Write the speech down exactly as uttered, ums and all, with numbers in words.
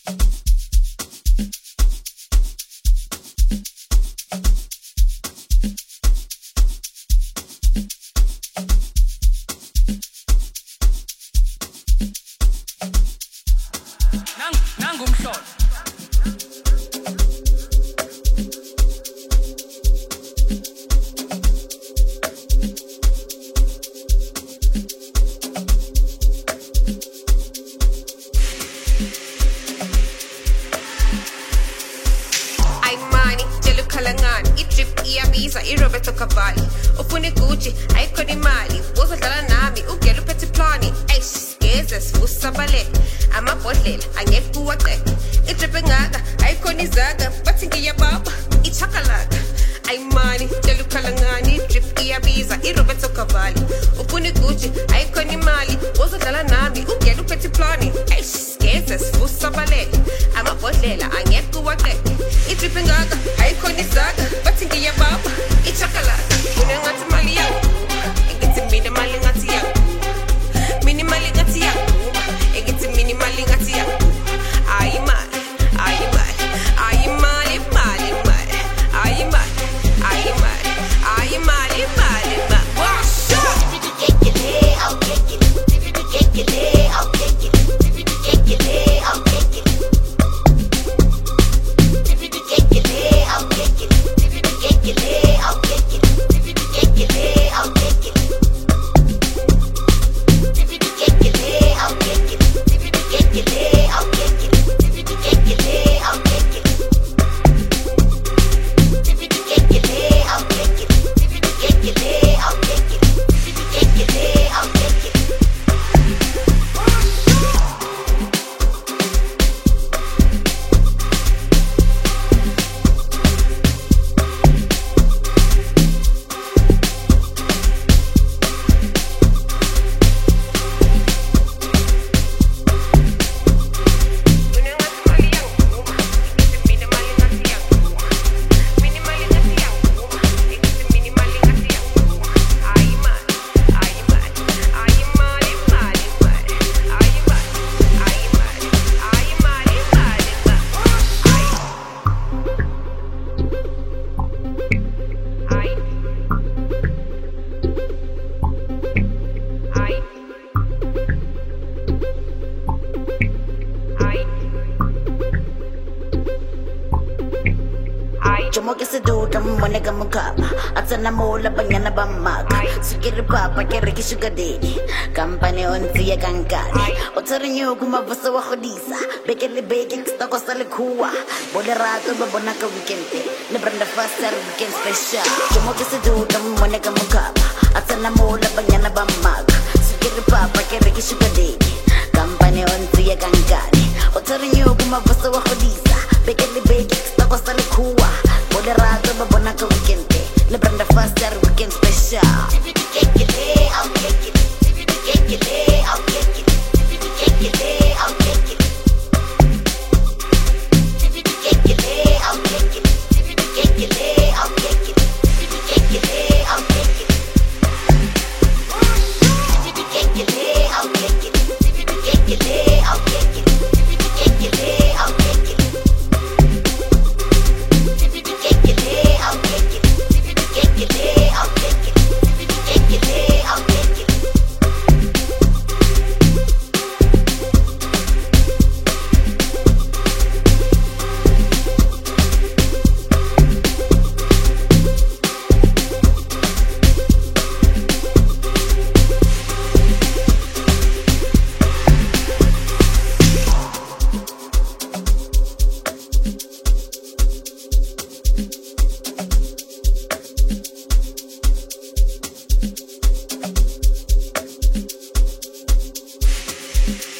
iRoberto Cavalli ufuna igucci ayikhona imali uzodlala nami ugela uphethe iplani eish geze sivusa balele amabhodlela angeke kuwaqede idrip engaka ayikhona izaga bathi ngiyababa ichakalaka ayimani tshela ukhalangani idrip iyabiza iRoberto Cavalli ufuna igucci ayikhona imali uzodlala nami ugela uphethe iplani eish geze sivusa balele amabhodlela angeke kuwaqede idrip engaka ayikhona izaga bathi ngiyababa ichakalaka mina ngathi mali yakho ngithi mina mali ngathi yakho mini mali ngathi yakho ngithi mini mali ngathi yakho ayi mali ayi mali ayi mali mali mali ayi mali ayi mali ayi mali mali mali wash get get it I'll get it get get it I'll get it get get it I'll get it get get it I'll get it get get it I'll get it get get it I'll get it get get it I'll get it get get it I'll get it get get it I'll get it get get it I'll get it get get it I'll get it get get it I'll get it Jomo que se duda mone kama kama Atana mola banyana bamaka Sukiri papa kere ki sugar daddy Kampane onzi ya kankani Otari nyo kumavasa wa khodisa Bekele beke kista kosa le kuwa Bole rato babona ka weekende Le branda faster weekend special Jomo que se duda mone kama kama Atana mola banyana bamaka Sukiri papa kere ki sugar daddy Kampane onzi ya kankani Otari nyo kumavasa wa khodisa Bekele beke kista kosa le kuwa Bole rato babona ka weekende Le branda faster weekend special Get get it, I'll get it Get get it, I'll get it Get get it, I'll get it Get get it, I'll get it Get get it, I'll get it Get get it, I'll get it Get get it, I'll get it Get get it, I'll get it Get get it, I'll get it Get get it, I'll get it Get get it, I'll get it Get get it, I'll get it We'll be right back.